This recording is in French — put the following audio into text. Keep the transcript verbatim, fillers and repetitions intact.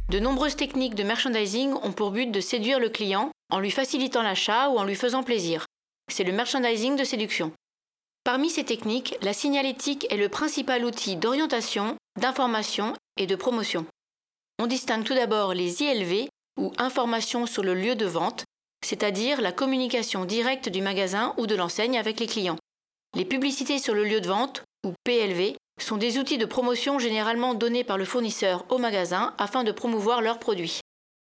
De nombreuses techniques de merchandising ont pour but de séduire le client en lui facilitant l'achat ou en lui faisant plaisir. C'est le merchandising de séduction. Parmi ces techniques, la signalétique est le principal outil d'orientation, d'information et de promotion. On distingue tout d'abord les I L V, ou informations sur le lieu de vente, c'est-à-dire la communication directe du magasin ou de l'enseigne avec les clients. Les publicités sur le lieu de vente, ou P L V, sont des outils de promotion généralement donnés par le fournisseur au magasin afin de promouvoir leurs produits.